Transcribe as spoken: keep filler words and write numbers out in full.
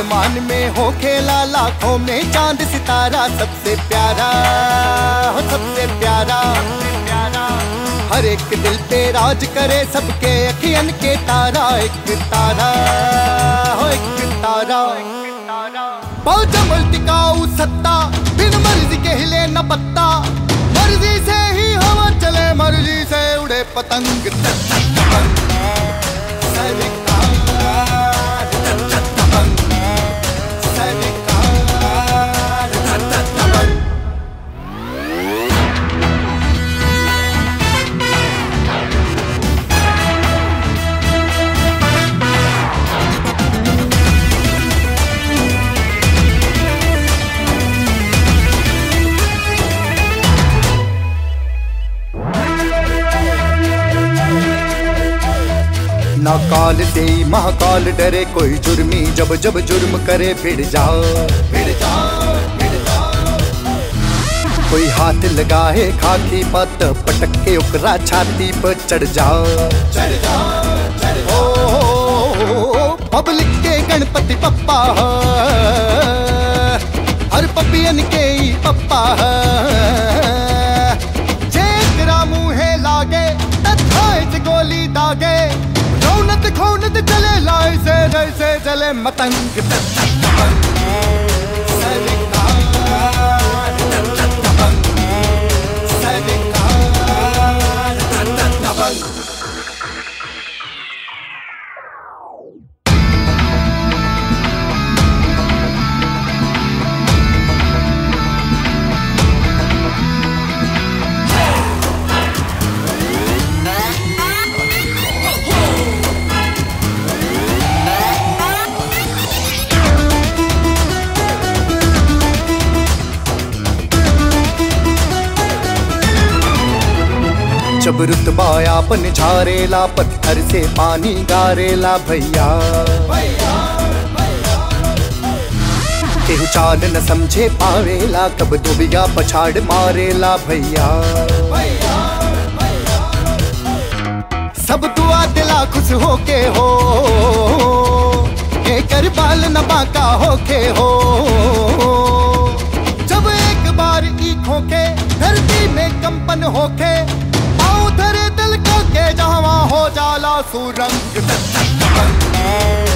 आसमान में हो खेला लाखों में चांद सितारा, सबसे प्यारा हो सबसे प्यारा, प्यारा हर एक दिल पे राज करे, सबके अखियन के तारा, एक तारा हो एक तारा, बहुत जमल टिकाऊ सत्ता, बिन मर्जी के हिले न पत्ता, मर्जी से ही हवा चले, मर्जी से उड़े पतंग। ना काल से महाकाल डरे, कोई जुर्मी जब जब जुर्म करे भिड़ जाओ भिड़ जाओ भिड़ जाओ, कोई हाथ लगाए खाकी पत पटक के ओकरा छाती पर चढ़ जाओ चढ़ जाओ चढ़ जाओ। पब्लिक के गणपति पप्पा हर पपियन के ही पप्पा, जेकरा मुँहे लागे तथाए गोली दागे, रौनत खौनत चले लाए से जैसे चले मतंग। जब रुतबा आपन झारेला, पत्थर से पानी गारेला भैया, केहू चाल न समझे पावेला, कब दुबिया पछाड़ मारेला भैया। सब दुआ दिला खुश होके हो, एकर बाल न बाका होके हो, जब एक बार ई खोके धरती में कंपन होके, धरे दिल को के जहाँ हो जाला सुरंग।